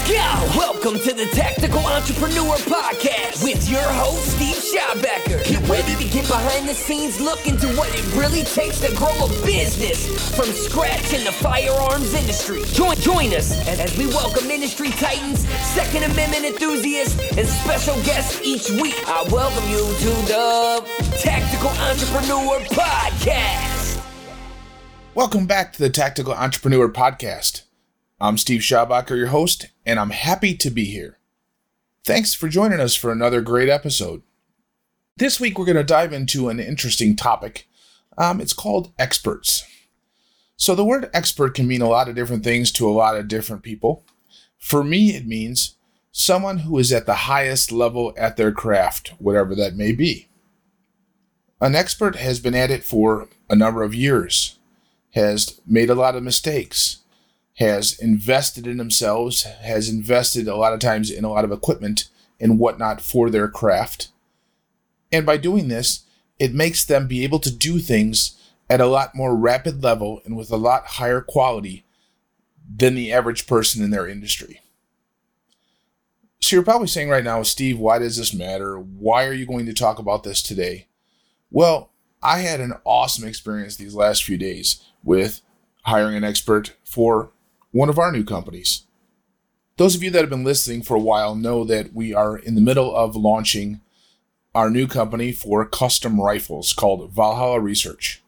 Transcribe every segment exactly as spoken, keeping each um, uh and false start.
Go! Welcome to the Tactical Entrepreneur Podcast with your host, Steve Schabacker. Get ready to get behind the scenes, look into what it really takes to grow a business from scratch in the firearms industry. Join, join us as, as we welcome industry titans, Second Amendment enthusiasts, and special guests each week. I welcome you to the Tactical Entrepreneur Podcast. Welcome back to the Tactical Entrepreneur Podcast. I'm Steve Schabacker, your host, and I'm happy to be here. Thanks for joining us for another great episode. This week, we're going to dive into an interesting topic. Um, it's called experts. So the word expert can mean a lot of different things to a lot of different people. For me, it means someone who is at the highest level at their craft, whatever that may be. An expert has been at it for a number of years, has made a lot of mistakes, has invested in themselves, has invested a lot of times in a lot of equipment and whatnot for their craft. And by doing this, it makes them be able to do things at a lot more rapid level and with a lot higher quality than the average person in their industry. So you're probably saying right now, Steve, why does this matter? Why are you going to talk about this today? Well, I had an awesome experience these last few days with hiring an expert for one of our new companies. Those of you that have been listening for a while know that we are in the middle of launching our new company for custom rifles called Valhalla Research.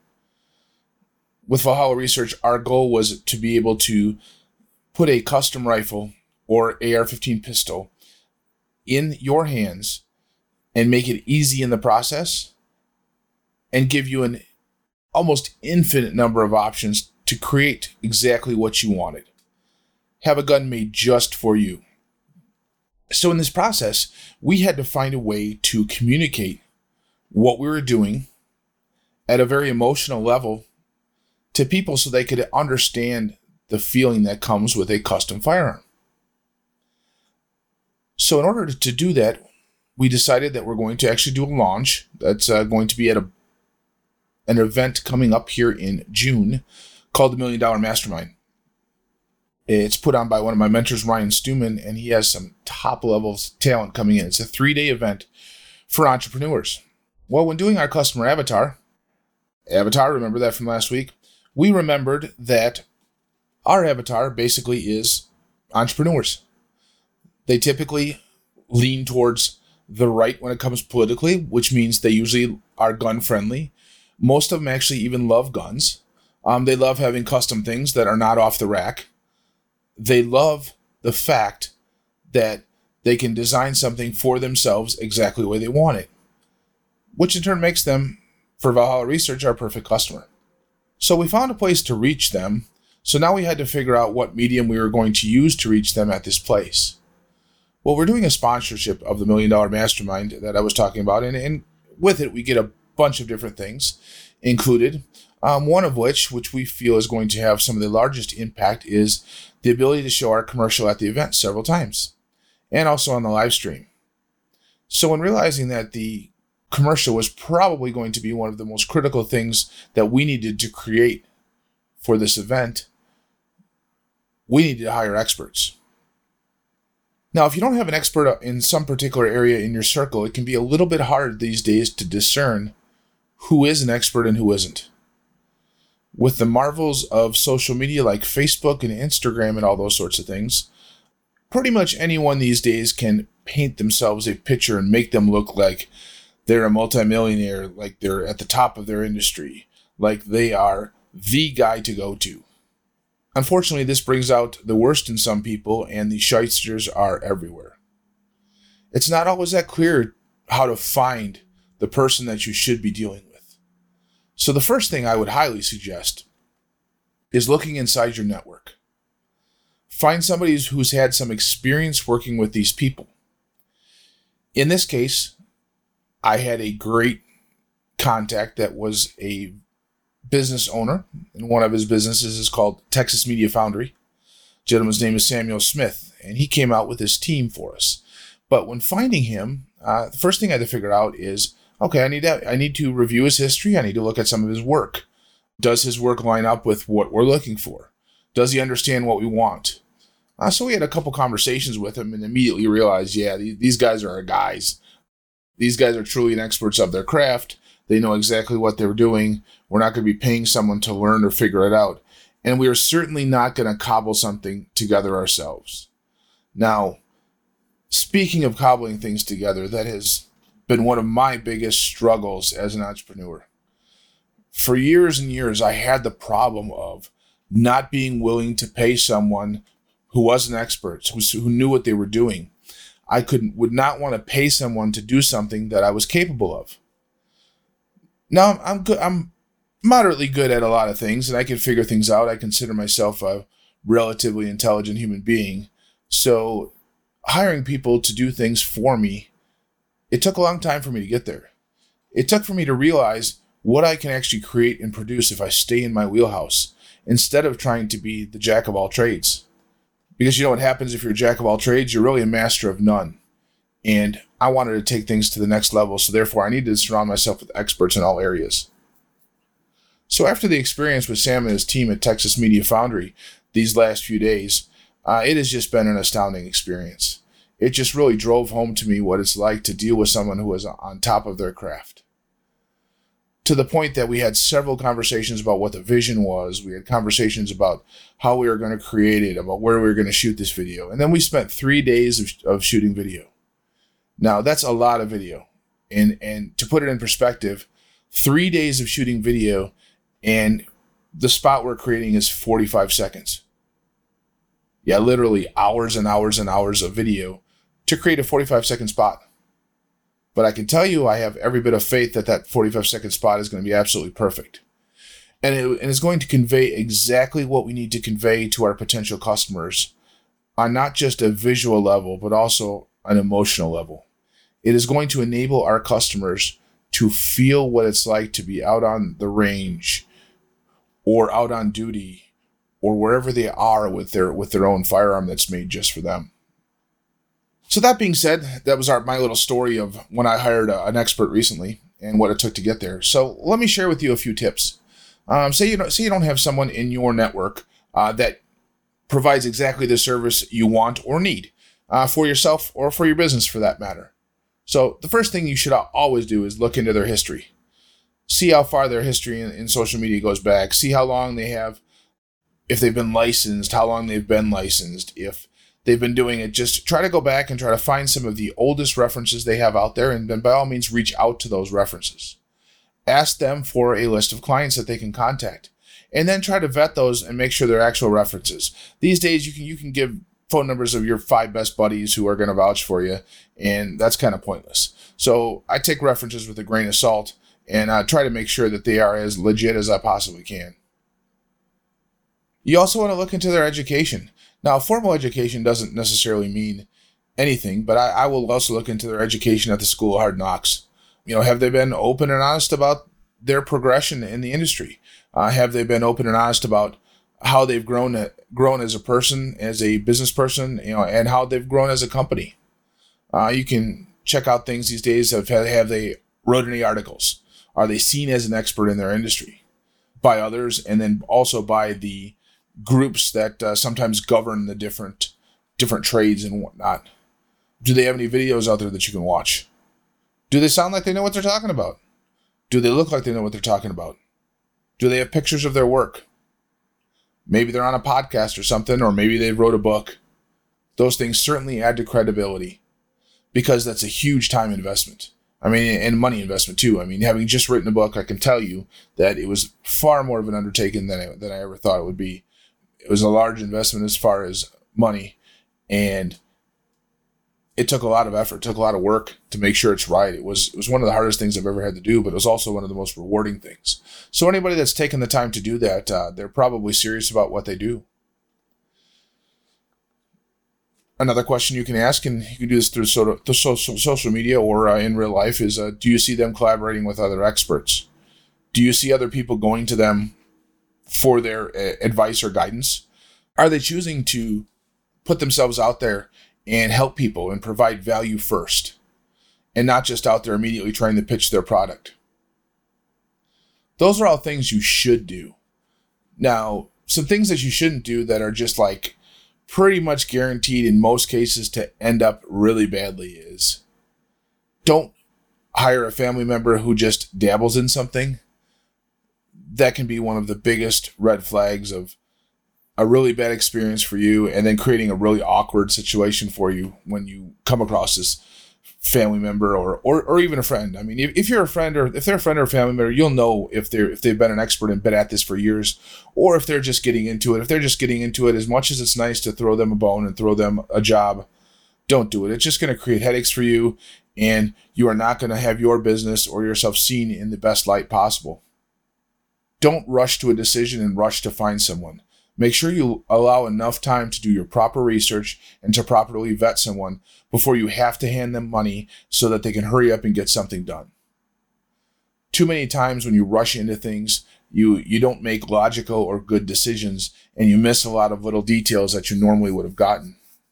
With Valhalla Research, our goal was to be able to put a custom rifle or A R fifteen pistol in your hands and make it easy in the process and give you an almost infinite number of options to create exactly what you wanted. Have a gun made just for you. So in this process, we had to find a way to communicate what we were doing at a very emotional level to people so they could understand the feeling that comes with a custom firearm. So in order to do that, we decided that we're going to actually do a launch that's uh, going to be at a an event coming up here in June called the Million Dollar Mastermind. It's put on by one of my mentors, Ryan Stewman, and he has some top-level talent coming in. It's a three-day event for entrepreneurs. Well, when doing our customer avatar, avatar, remember that from last week, we remembered that our avatar basically is entrepreneurs. They typically lean towards the right when it comes politically, which means they usually are gun-friendly. Most of them actually even love guns. Um, they love having custom things that are not off the rack. They love the fact that they can design something for themselves exactly the way they want it, which in turn makes them, for Valhalla Research, our perfect customer. So we found a place to reach them. So now we had to figure out what medium we were going to use to reach them at this place. Well, we're doing a sponsorship of the Million Dollar Mastermind that I was talking about, and, and with it, we get a bunch of different things included. Um, one of which, which we feel is going to have some of the largest impact, is the ability to show our commercial at the event several times, and also on the live stream. So in realizing that the commercial was probably going to be one of the most critical things that we needed to create for this event, we needed to hire experts. Now, if you don't have an expert in some particular area in your circle, it can be a little bit hard these days to discern who is an expert and who isn't. With the marvels of social media like Facebook and Instagram and all those sorts of things, pretty much anyone these days can paint themselves a picture and make them look like they're a multimillionaire, like they're at the top of their industry, like they are the guy to go to. Unfortunately, this brings out the worst in some people, and the shysters are everywhere. It's not always that clear how to find the person that you should be dealing with. So the first thing I would highly suggest is looking inside your network. Find somebody who's had some experience working with these people. In this case, I had a great contact that was a business owner, and one of his businesses is called Texas Media Foundry. The gentleman's name is Samuel Smith, and he came out with his team for us. But when finding him, uh, the first thing I had to figure out is, okay, I need to, I need to review his history. I need to look at some of his work. Does his work line up with what we're looking for? Does he understand what we want? Uh, so we had a couple conversations with him and immediately realized, yeah, these, these guys are our guys. These guys are truly experts of their craft. They know exactly what they're doing. We're not going to be paying someone to learn or figure it out. And we are certainly not going to cobble something together ourselves. Now, speaking of cobbling things together, that has been one of my biggest struggles as an entrepreneur. For years and years, I had the problem of not being willing to pay someone who was an expert, who, who knew what they were doing. I could would not want to pay someone to do something that I was capable of. Now, I'm, I'm good. I'm moderately good at a lot of things, and I can figure things out. I consider myself a relatively intelligent human being. So hiring people to do things for me, it took a long time for me to get there. It took for me to realize what I can actually create and produce if I stay in my wheelhouse, instead of trying to be the jack of all trades. Because you know what happens if you're a jack of all trades? You're really a master of none. And I wanted to take things to the next level, so therefore I needed to surround myself with experts in all areas. So after the experience with Sam and his team at Texas Media Foundry these last few days, uh, it has just been an astounding experience. It just really drove home to me what it's like to deal with someone who is on top of their craft. To the point that we had several conversations about what the vision was. We had conversations about how we were going to create it, about where we were going to shoot this video. And then we spent three days of, of shooting video. Now, that's a lot of video. And, and to put it in perspective, three days of shooting video and the spot we're creating is forty-five seconds. Yeah, literally hours and hours and hours of video to create a forty-five second spot. But I can tell you, I have every bit of faith that that forty-five second spot is going to be absolutely perfect. And it, and it's going to convey exactly what we need to convey to our potential customers on not just a visual level, but also an emotional level. It is going to enable our customers to feel what it's like to be out on the range or out on duty or wherever they are with their with their own firearm that's made just for them. So that being said, that was our my little story of when I hired a, an expert recently and what it took to get there. So let me share with you a few tips. Um, say you don't say you don't have someone in your network uh, that provides exactly the service you want or need uh, for yourself or for your business, for that matter. So the first thing you should always do is look into their history. See how far their history in, in social media goes back. See how long they have, if they've been licensed, how long they've been licensed, if they've been doing it. Just try to go back and try to find some of the oldest references they have out there, and then by all means reach out to those references. Ask them for a list of clients that they can contact, and then try to vet those and make sure they're actual references. These days, you can you can give phone numbers of your five best buddies who are going to vouch for you, and that's kind of pointless. So I take references with a grain of salt, and I try to make sure that they are as legit as I possibly can. You also want to look into their education. Now, formal education doesn't necessarily mean anything, but I, I will also look into their education at the School of Hard Knocks. You know, have they been open and honest about their progression in the industry? Uh, have they been open and honest about how they've grown grown as a person, as a business person, you know, and how they've grown as a company? Uh, you can check out things these days. Have, have they wrote any articles? Are they seen as an expert in their industry by others, and then also by the groups that uh, sometimes govern the different different trades and whatnot? Do they have any videos out there that you can watch? Do they sound like they know what they're talking about? Do they look like they know what they're talking about? Do they have pictures of their work? Maybe they're on a podcast or something, or maybe they wrote a book. Those things certainly add to credibility, because that's a huge time investment. I mean, and money investment too. I mean, having just written a book, I can tell you that it was far more of an undertaking than I, than I ever thought it would be. It was a large investment as far as money, and it took a lot of effort, took a lot of work to make sure it's right. It was it was one of the hardest things I've ever had to do, but it was also one of the most rewarding things. So anybody that's taken the time to do that, uh, they're probably serious about what they do. Another question you can ask, and you can do this through sort of, through social, social media or uh, in real life, is uh, do you see them collaborating with other experts? Do you see other people going to them for their uh, advice or guidance? Are they choosing to put themselves out there and help people and provide value first, and not just out there immediately trying to pitch their product? Those are all things you should do. Now, some things that you shouldn't do that are just like pretty much guaranteed in most cases to end up really badly is don't hire a family member who just dabbles in something. That can be one of the biggest red flags of a really bad experience for you, and then creating a really awkward situation for you when you come across this family member or or, or even a friend. I mean, if, if you're a friend or if they're a friend or a family member, you'll know if they're if they've been an expert and been at this for years, or if they're just getting into it. If they're just getting into it, as much as it's nice to throw them a bone and throw them a job, don't do it. It's just going to create headaches for you, and you are not going to have your business or yourself seen in the best light possible. Don't rush to a decision and rush to find someone. Make sure you allow enough time to do your proper research and to properly vet someone before you have to hand them money so that they can hurry up and get something done. Too many times when you rush into things, you, you don't make logical or good decisions, and you miss a lot of little details that you normally would have gotten.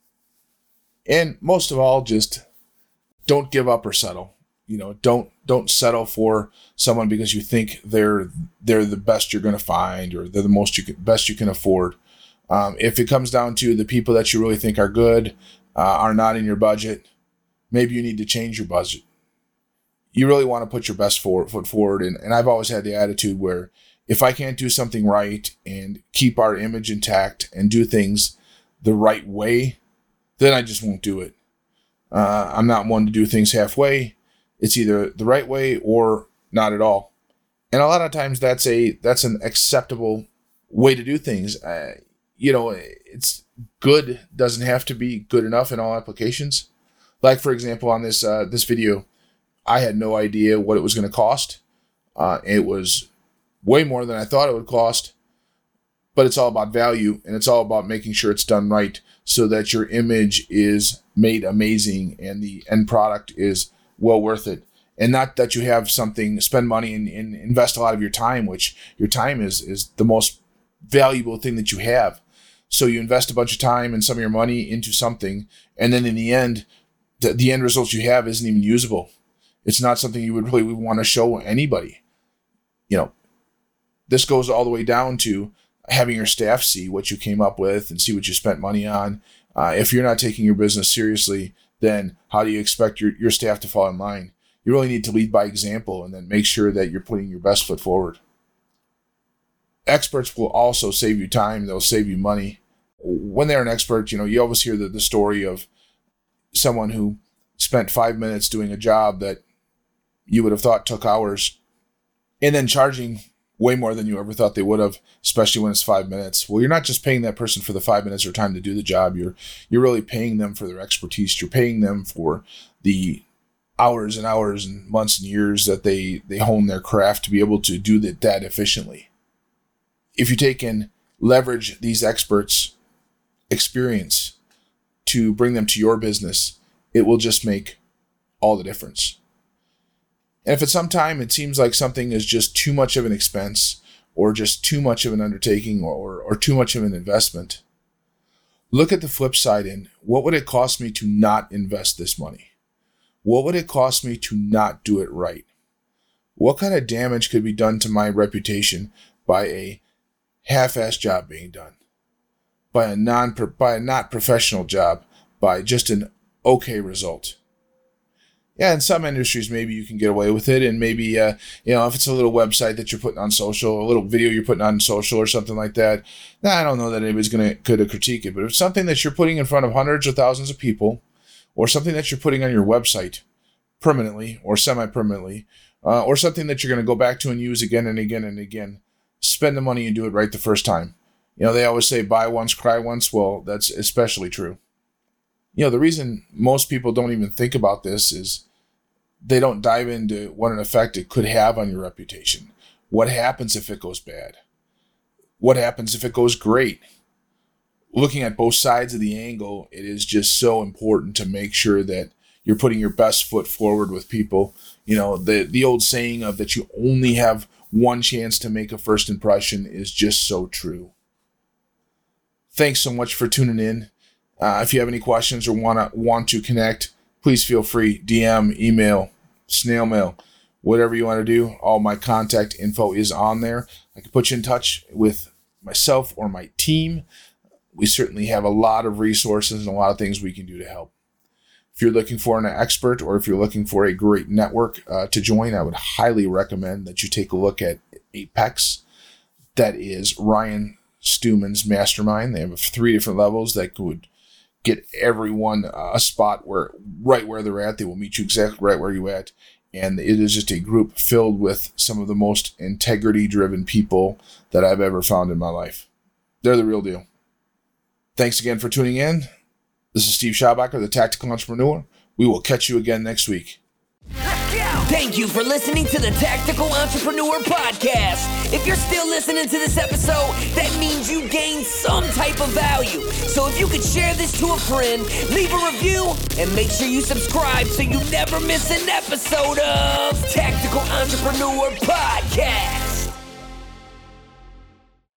And most of all, just don't give up or settle. You know, don't don't settle for someone because you think they're they're the best you're going to find, or they're the most you can, best you can afford. Um, if it comes down to the people that you really think are good uh, are not in your budget, maybe you need to change your budget. You really want to put your best for, foot forward, and, and I've always had the attitude where if I can't do something right and keep our image intact and do things the right way, then I just won't do it. Uh, I'm not one to do things halfway. It's either the right way or not at all. And a lot of times that's a that's an acceptable way to do things. Uh, you know, it's good doesn't have to be good enough in all applications. Like, for example, on this uh, this video, I had no idea what it was going to cost. Uh, it was way more than I thought it would cost. But it's all about value, and it's all about making sure it's done right so that your image is made amazing and the end product is well worth it. And not that you have something, spend money and, and invest a lot of your time, which your time is is the most valuable thing that you have. So you invest a bunch of time and some of your money into something, and then in the end, the, the end result you have isn't even usable. It's not something you would really want to show anybody. You know, this goes all the way down to having your staff see what you came up with and see what you spent money on. Uh, if you're not taking your business seriously, then how do you expect your, your staff to fall in line? You really need to lead by example and then make sure that you're putting your best foot forward. Experts will also save you time. They'll save you money. When they're an expert, you know, you always hear the, the story of someone who spent five minutes doing a job that you would have thought took hours and then charging way more than you ever thought they would have, especially when it's five minutes. Well, you're not just paying that person for the five minutes or time to do the job. You're you're really paying them for their expertise. You're paying them for the hours and hours and months and years that they, they hone their craft to be able to do that, that efficiently. If you take and leverage these experts' experience to bring them to your business, it will just make all the difference. And if at some time it seems like something is just too much of an expense or just too much of an undertaking or, or too much of an investment, look at the flip side in what would it cost me to not invest this money? What would it cost me to not do it right? What kind of damage could be done to my reputation by a half-assed job being done, by a non by a not professional job, by just an okay result? Yeah, in some industries, maybe you can get away with it. And maybe, uh, you know, if it's a little website that you're putting on social, a little video you're putting on social or something like that, nah, I don't know that anybody's going to could critique it. But if it's something that you're putting in front of hundreds or thousands of people, or something that you're putting on your website permanently or semi-permanently, uh, or something that you're going to go back to and use again and again and again, spend the money and do it right the first time. You know, they always say buy once, cry once. Well, that's especially true. You know, the reason most people don't even think about this is they don't dive into what an effect it could have on your reputation. What happens if it goes bad? What happens if it goes great? Looking at both sides of the angle, it is just so important to make sure that you're putting your best foot forward with people. You know, the, the old saying of that you only have one chance to make a first impression is just so true. Thanks so much for tuning in. Uh, if you have any questions or wanna want to connect, please feel free. D M, email, snail mail, whatever you want to do. All my contact info is on there. I can put you in touch with myself or my team. we certainly have a lot of resources and a lot of things we can do to help. If you're looking for an expert or if you're looking for a great network uh, to join, I would highly recommend that you take a look at Apex. That is Ryan Stewman's mastermind. They have three different levels that would get everyone uh, a spot where right where they're at. They will meet you exactly right where you're at. And it is just a group filled with some of the most integrity-driven people that I've ever found in my life. They're the real deal. Thanks again for tuning in. This is Steve Schabacker, the Tactical Entrepreneur. We will catch you again next week. Thank you for listening to the Tactical Entrepreneur Podcast. If you're still listening to this episode, that means you gained some type of value. So if you could share this to a friend, leave a review, and make sure you subscribe so you never miss an episode of Tactical Entrepreneur Podcast.